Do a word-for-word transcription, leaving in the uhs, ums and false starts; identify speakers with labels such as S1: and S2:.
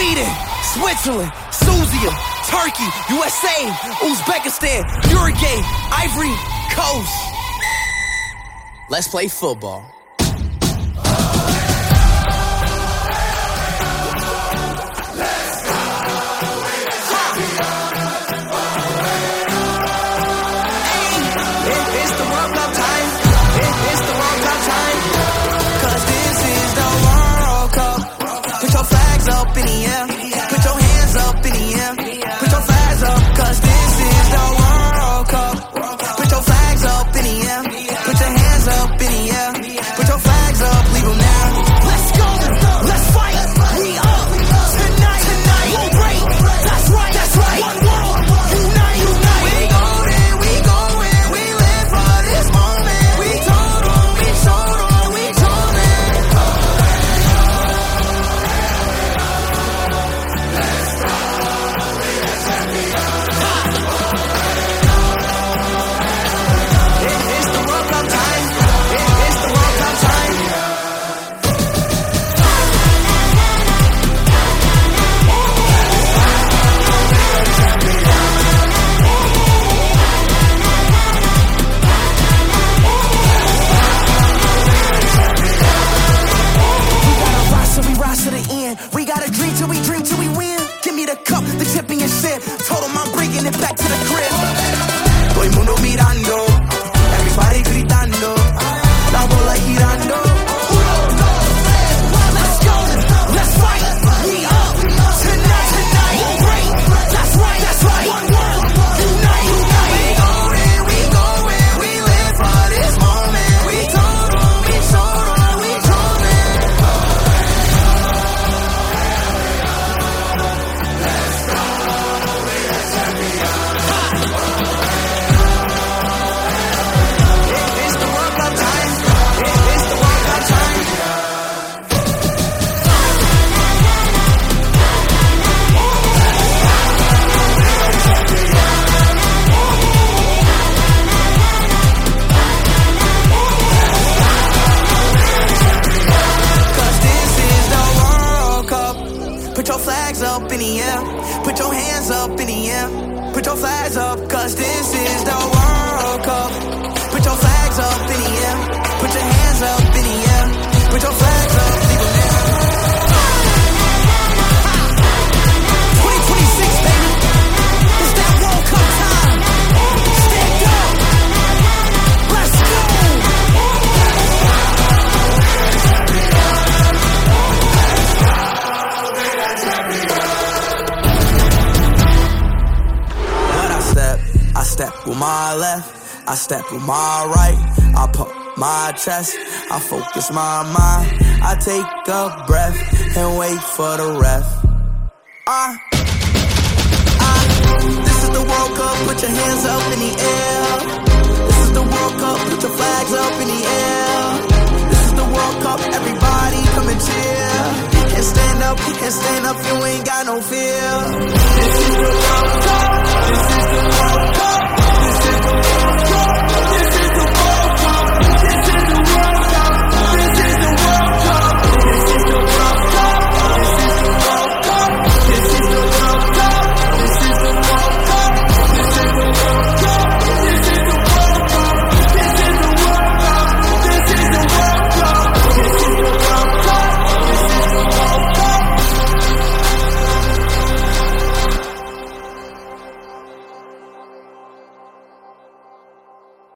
S1: Sweden, Switzerland, Susia, Turkey, U S A, Uzbekistan, Uruguay, Ivory Coast. Let's play football.
S2: Up in the air, put your hands up in the air, put your flags up, cause this is the World Cup. Put your flags up in the air, put your hands up in the air, put your flags up, leave them there. Let's go, let's fight, we up, tonight, tonight, we'll break, that's right, that's right, one world, unite, unite. We golden, we going, we live for this moment, we told them, we told them, we told them. We gotta dream till we dream till we win. Give me the cup, the championship. Told him I'm bringing it back to the crib. Todo el mundo mirando, everybody gritando, la bola girando. Uno, dos, tres, let's go, let's fight. We up tonight, tonight. We'll break. That's right, that's right. One world, unite, unite. We going, we going, we live for this moment. We told them, we told them, we told them. Put your flags up in the air, put your hands up in the air, put your flags up, cause this is the World Cup. Put your flags up in the air, put your hands up in the air, put your flags up, leave them there. twenty twenty-six, baby, it's that World Cup time. Stand up, let's go. I step with my left, I step with my right, I pump my chest, I focus my mind, I take a breath and wait for the ref. Uh, uh, this is the World Cup, put your hands up in the air. This is the World Cup, put your flags up in the air. This is the World Cup, everybody come and cheer. And stand up, and stand up, you ain't got no fear. This is the World Cup.